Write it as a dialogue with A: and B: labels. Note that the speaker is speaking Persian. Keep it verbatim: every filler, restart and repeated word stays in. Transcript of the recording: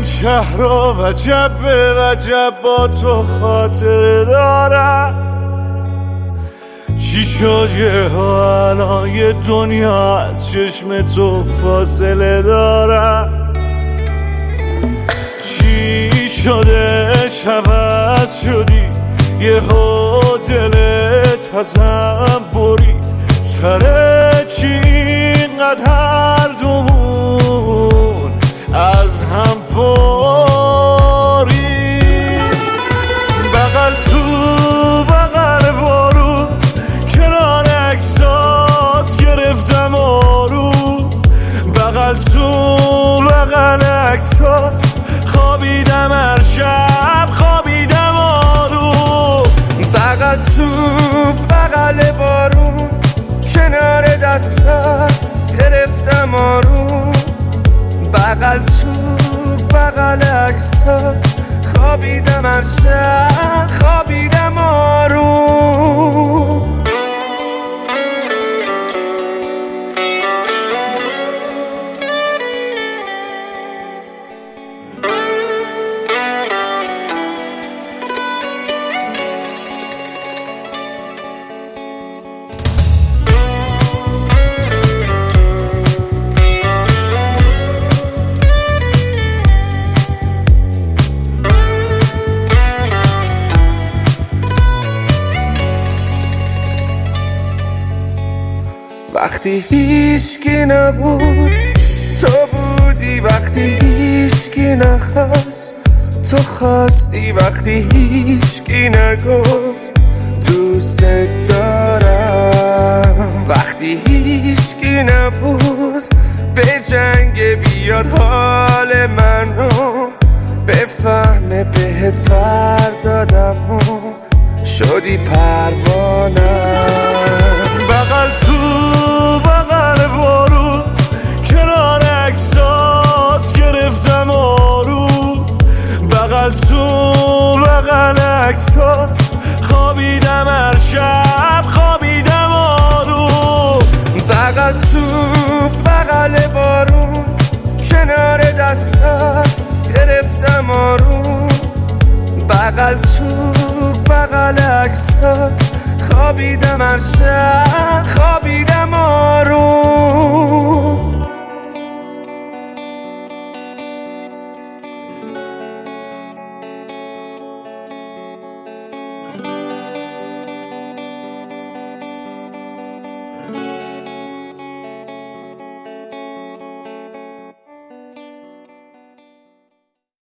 A: این شهر رو وجب به وجب با تو خاطر دارم. چی شد یه ها الان یه دنیا از چشم تو فاصله دارم. چی شده عوض شدی یه ها دلت ازم برید. سر چی اینقدر هر دومون از هم پرید. بغل تو بغل بارو کنار عکسات گرفتم آروم. بغل تو بغل عکسات خوابیدم هر شب خوابیدم آروم.
B: بغل تو بغل بارون کنار دستات گرفتم آروم. بغل تو بغل عکسات خوابیدم هر شب خوابیدم آروم. وقتی هیچکی نبود تو بودی، وقتی هیچکی نخواست تو خواستی، وقتی هیچکی نگفت دوست دارم. وقتی هیچکی نبود به جنگ بیاد حال منو بفهمه بهت پردادم و شدی پروانم.
A: بغل تو بغل بارو کنار عکسات گرفتم آروم. بغل تو بغل عکسات خوابیدم هر شب خوابیدم آروم.
B: بغل تو بغل بارون کنار دستات گرفتم آروم. بغل تو بغل عکسات خوابیدم هر شب خوابیدم آروم.